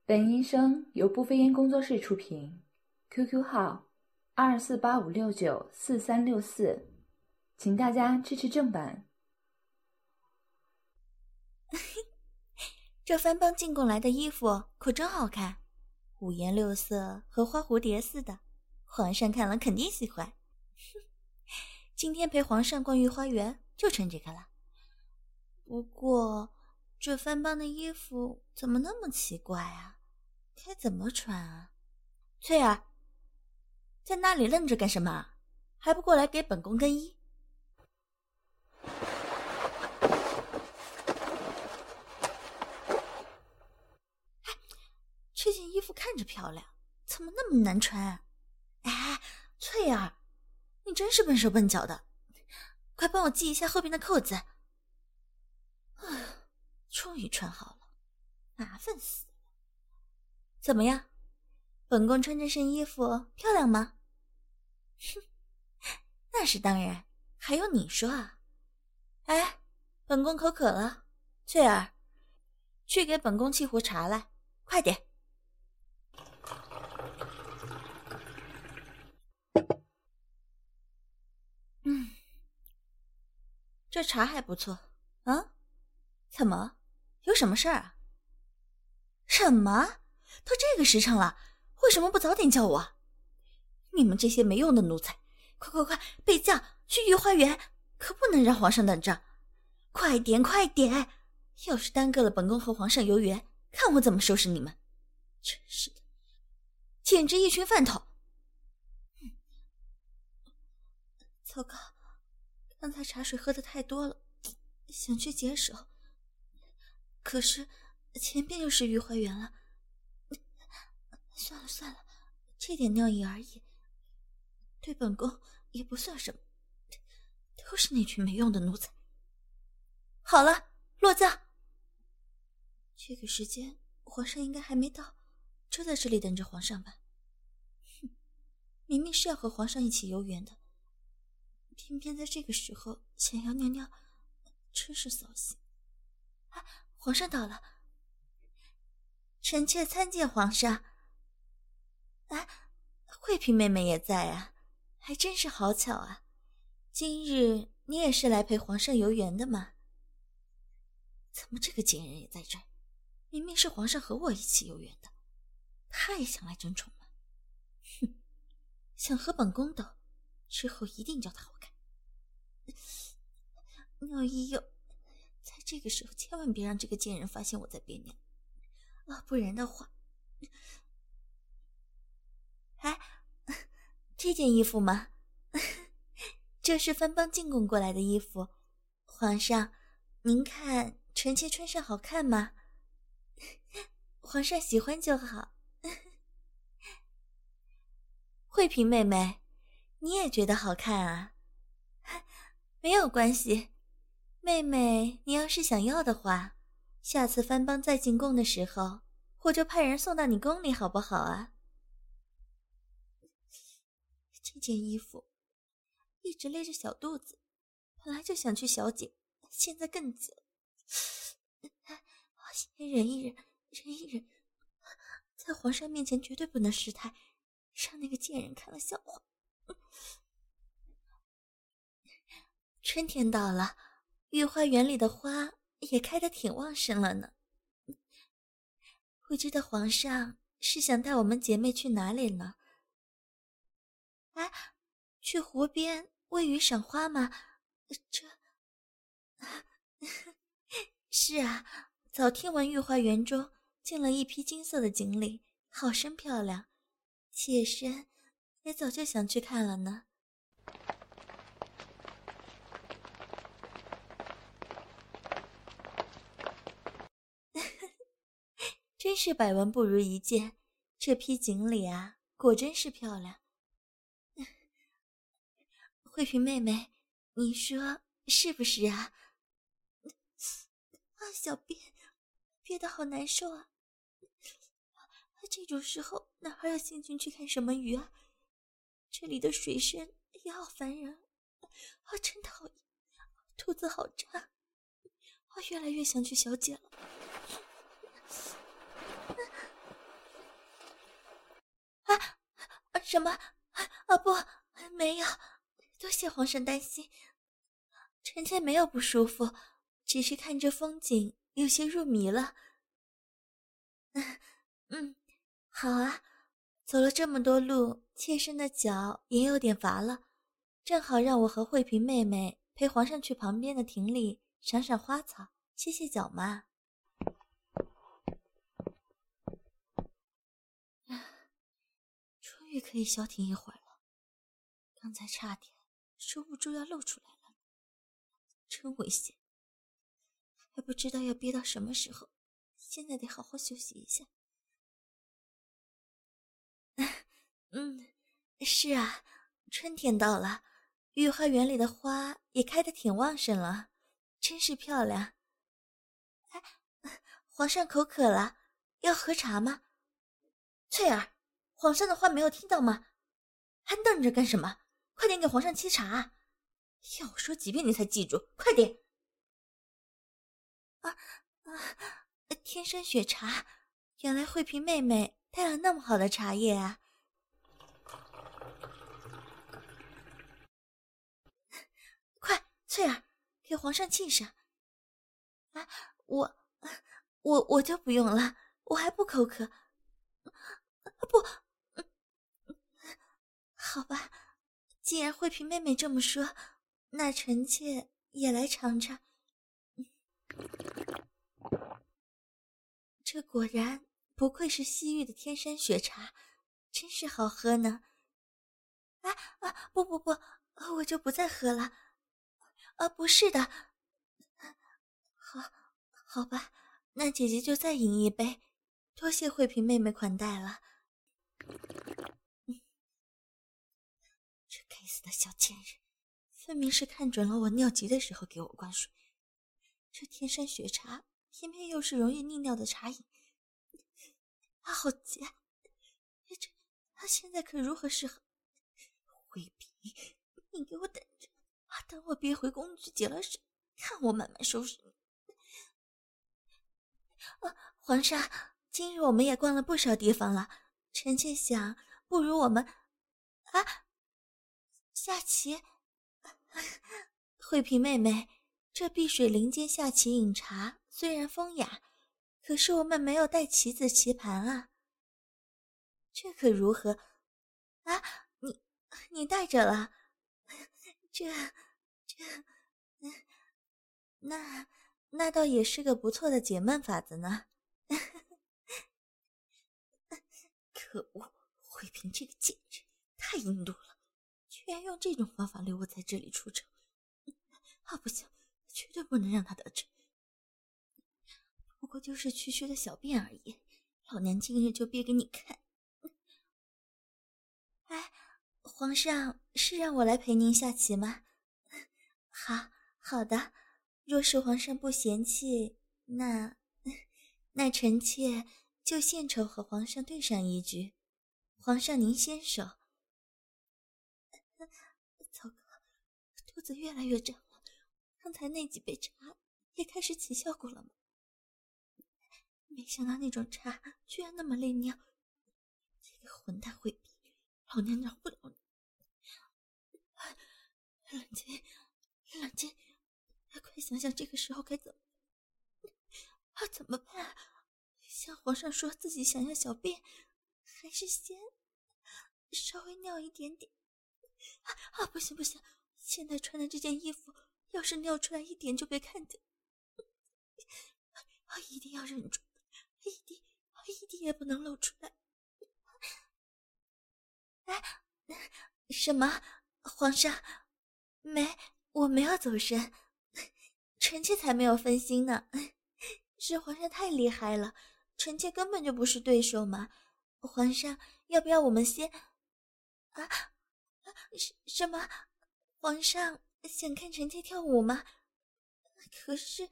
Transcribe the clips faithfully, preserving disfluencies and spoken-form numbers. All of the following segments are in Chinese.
本音声由不飞烟工作室出品 ，Q Q 号二四八五六九四三六四，请大家支持正版。 这番邦进贡来的衣服可真好看，五颜六色，和花蝴蝶似的，皇上看了肯定喜欢。今天陪皇上逛御花园就穿这个了。不过这番邦的衣服怎么那么奇怪啊？该怎么穿啊？翠儿，在那里愣着干什么？还不过来给本宫更衣？这件衣服看着漂亮，怎么那么难穿啊？哎，翠儿，你真是笨手笨脚的，快帮我系一下后边的扣子。啊，终于穿好了，麻烦死了。怎么样，本宫穿这身衣服漂亮吗？哼，那是当然，还用你说啊？哎，本宫口渴了，翠儿，去给本宫沏壶茶来，快点。嗯，这茶还不错。啊？怎么？有什么事儿啊？什么？都这个时辰了，为什么不早点叫我？你们这些没用的奴才，快快快，备轿去御花园，可不能让皇上等着。快点快点，要是耽搁了本宫和皇上游园，看我怎么收拾你们。真是的，简直一群饭桶。嗯，糟糕，刚才茶水喝得太多了，想去解手，可是前边就是御花园了。算了算了，这点尿意而已，对本宫也不算什么，都是那群没用的奴才。好了，落轿。这个时间皇上应该还没到，就在这里等着皇上吧。哼，明明是要和皇上一起游园的，偏偏在这个时候想要尿尿，真是扫兴。啊，皇上到了，臣妾参见皇上。啊，惠嫔妹妹也在啊，还真是好巧啊！今日你也是来陪皇上游园的吗？怎么这个贱人也在这儿？明明是皇上和我一起游园的，他也想来争宠吗？哼，想和本宫斗，之后一定叫他好看。尿意又，在这个时候千万别让这个贱人发现我在憋尿啊，不然的话。哎，这件衣服吗？这是番邦进贡过来的衣服，皇上，您看臣妾穿上好看吗？皇上喜欢就好。惠嫔妹妹，你也觉得好看啊？没有关系，妹妹，你要是想要的话，下次番邦再进贡的时候，我就派人送到你宫里，好不好啊？这件衣服一直勒着小肚子，本来就想去小姐，现在更急了。先忍一忍，忍一忍，在皇上面前绝对不能失态，让那个贱人看了笑话。春天到了，御花园里的花也开得挺旺盛了呢。不知道皇上是想带我们姐妹去哪里呢？哎，去湖边喂鱼赏花吗？这是啊，早听闻御花园中进了一批金色的锦鲤，好生漂亮，妾身也早就想去看了呢。真是百闻不如一见，这批锦鲤啊，果真是漂亮。惠嫔妹妹，你说是不是啊？啊，小便憋得好难受啊！这种时候哪还有心情去看什么鱼啊？这里的水声也好烦人啊，真讨厌，肚子好胀，我越来越想去小姐了。 什么？啊不，没有，多谢皇上担心。臣妾没有不舒服，只是看着风景有些入迷了。嗯嗯，好啊，走了这么多路，妾身的脚也有点乏了，正好让我和慧嫔妹妹陪皇上去旁边的亭里赏赏花草，歇歇脚嘛。终于可以消停一会儿了，刚才差点收不住要露出来了，真危险，还不知道要憋到什么时候，现在得好好休息一下。嗯，是啊，春天到了，御花园里的花也开得挺旺盛了，真是漂亮。哎，皇上口渴了，要喝茶吗？翠儿，皇上的话没有听到吗？还瞪着干什么？快点给皇上沏茶！要我说几遍你才记住，快点！啊啊！天山雪茶，原来慧嫔妹妹带了那么好的茶叶啊！快，翠儿，给皇上沏上。啊，我，我我就不用了，我还不口渴。不，好吧，既然慧嫔妹妹这么说，那臣妾也来尝尝。这果然不愧是西域的天山雪茶，真是好喝呢。啊啊，不不不，我就不再喝了。啊，不是的。好，好吧，那姐姐就再饮一杯，多谢慧嫔妹妹款待了。嗯，这该死的小贱人，分明是看准了我尿急的时候给我灌水。这天山雪茶偏偏又是容易溺尿的茶饮，他好急啊！这他现在可如何是好？慧嫔，你给我等着，等我憋回宫去解了手，看我慢慢收拾你。啊，皇上，今日我们也逛了不少地方了，臣妾想，不如我们啊下棋。慧嫔妹妹，这碧水林间下棋饮茶虽然风雅，可是我们没有带棋子棋盘啊。这可如何啊？你你带着了？这这那那倒也是个不错的解闷法子呢。可恶，慧嫔这个贱人太阴毒了，居然用这种方法留我在这里出丑。啊，不行，绝对不能让他得逞。不过就是区区的小便而已，老娘今日就憋给你看。哎，皇上是让我来陪您下棋吗？好，好的。若是皇上不嫌弃，那那臣妾就献丑和皇上对上一局。皇上您先手。糟糕，肚子越来越胀了，刚才那几杯茶也开始起效果了吗？没想到那种茶居然那么利尿，这个混蛋慧嫔，老娘饶不了你！冷静，冷静，快想想这个时候该怎么啊？怎么办？向皇上说自己想要小便，还是先稍微尿一点点？啊啊！不行不行，现在穿的这件衣服，要是尿出来一点就被看见，啊！一定要忍住，一滴一滴也不能露出来。哎，什么？皇上？没，我没有走神，臣妾才没有分心呢。是皇上太厉害了，臣妾根本就不是对手嘛。皇上，要不要我们先……啊，什什么？皇上想看臣妾跳舞吗？可是，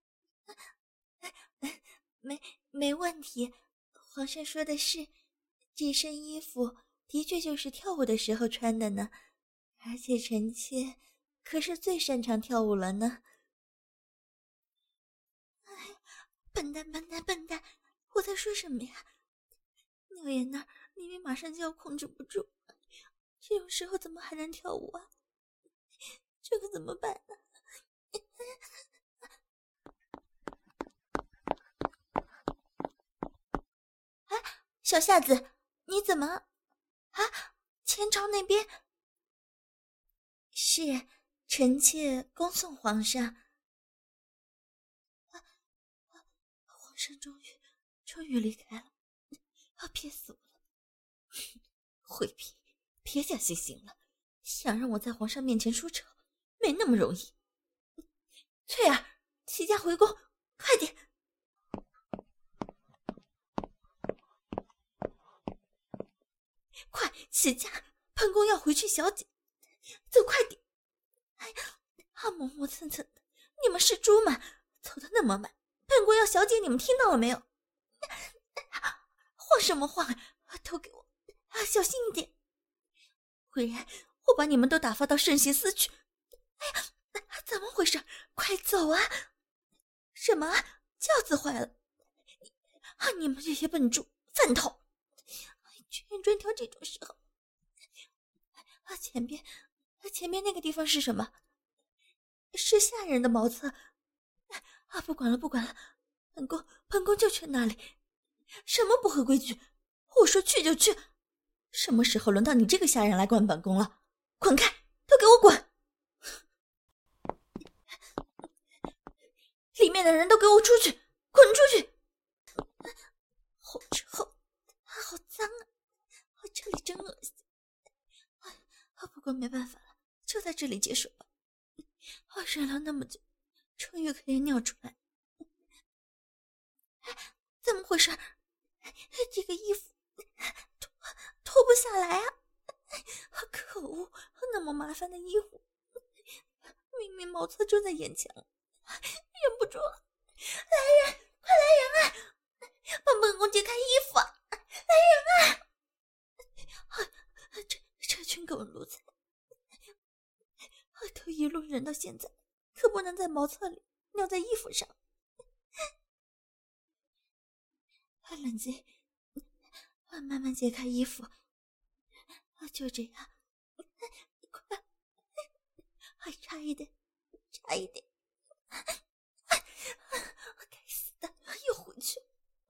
没没问题。皇上说的是，这身衣服的确就是跳舞的时候穿的呢。而且臣妾可是最擅长跳舞了呢。哎，笨蛋笨蛋笨蛋，我在说什么呀？你尿眼那儿明明马上就要控制不住，这种时候怎么还能跳舞啊？这可怎么办呢？啊，小夏子，你怎么啊？前朝那边是臣妾恭送皇上。啊啊、皇上终于终于离开了，啊，憋死我了！惠嫔，别假惺惺了，想让我在皇上面前出丑，没那么容易。翠儿，齐家回宫，快点！快，齐家，本宫要回去小姐，走快点！哎呀，啊，磨磨蹭蹭的，你们是猪吗？走得那么慢，本宫要小姐，你们听到了没有？晃什么晃啊？都给我啊，小心一点！不然我把你们都打发到圣贤寺去！哎呀，怎么回事？快走啊！什么？轿子坏了？啊！你们这些笨猪，饭桶！居然专挑这种时候！啊，前边，前边那个地方是什么？是下人的茅厕。啊，不管了，不管了，本宫，本宫就去那里。什么不合规矩？我说去就去。什么时候轮到你这个下人来管本宫了？滚开，都给我滚！里面的人都给我出去，滚出去！好臭，好脏啊！这里真恶心。啊，不过没办法了，就在这里结束吧。啊，忍了那么久，终于可以尿出来。怎么回事？这个衣服脱脱不下来啊！可恶，那么麻烦的衣服，明明茅厕就在眼前了，忍不住了。来人，快来人啊！帮本宫解开衣服！来人啊！啊，这这群狗奴才，都一路忍到现在，可不能在茅厕里尿在衣服上。冷静，慢慢解开衣服。就这样，快，还差一点，差一点。该死的，又回去！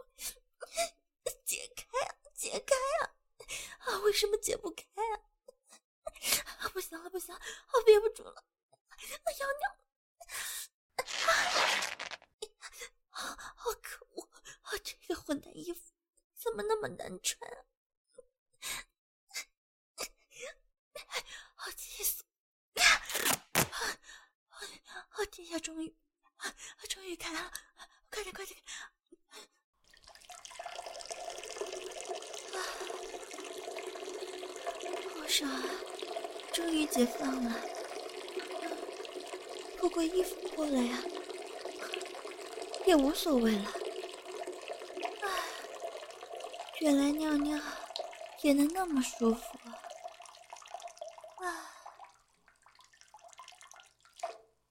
解开啊，解开啊！啊，为什么解不开啊？啊，不行了，不行了，我憋不住了，我要尿了！啊，好可恶！啊，这个混蛋衣服怎么那么难穿啊？好气死！啊，这下终于，啊，终于开了！快点，快点！啊，皇上，终于解放了。不过衣服脱了呀，也无所谓了。啊，原来尿尿也能那么舒服啊！